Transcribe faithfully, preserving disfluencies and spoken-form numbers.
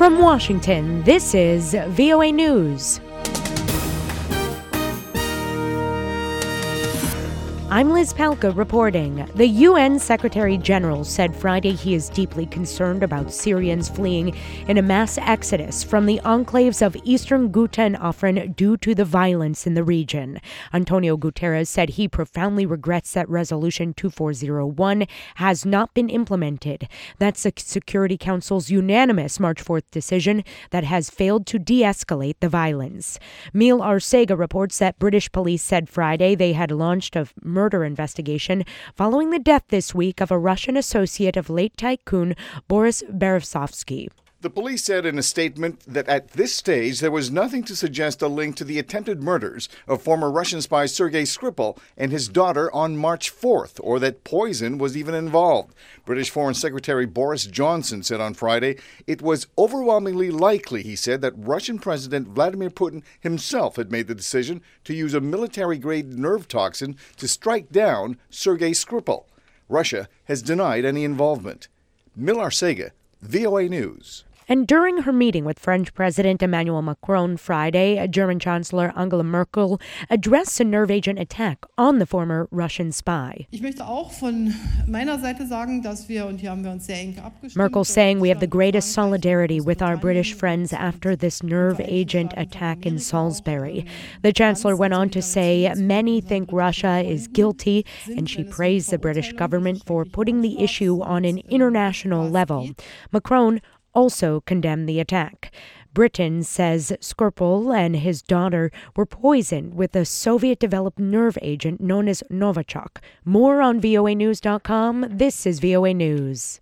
From Washington, this is V O A News. I'm Liz Palka reporting. The U N Secretary General said Friday he is deeply concerned about Syrians fleeing in a mass exodus from the enclaves of eastern Ghouta and Afrin due to the violence in the region. Antonio Guterres said he profoundly regrets that Resolution two four zero one has not been implemented. That's the Security Council's unanimous March fourth decision that has failed to de-escalate the violence. Mil Arcega reports that British police said Friday they had launched a murder investigation following the death this week of a Russian associate of late tycoon Boris Berezovsky. The police said in a statement that at this stage there was nothing to suggest a link to the attempted murders of former Russian spy Sergei Skripal and his daughter on March fourth, or that poison was even involved. British Foreign Secretary Boris Johnson said on Friday it was overwhelmingly likely, he said, that Russian President Vladimir Putin himself had made the decision to use a military-grade nerve toxin to strike down Sergei Skripal. Russia has denied any involvement. Mil Arcega, V O A News. And during her meeting with French President Emmanuel Macron Friday, German Chancellor Angela Merkel addressed a nerve agent attack on the former Russian spy. Merkel saying we have the greatest solidarity with our British friends after this nerve agent attack in Salisbury. The Chancellor went on to say many think Russia is guilty, and she praised the British government for putting the issue on an international level. Macron also condemned the attack. Britain says Skripal and his daughter were poisoned with a Soviet-developed nerve agent known as Novichok. More on V O A news dot com. This is V O A News.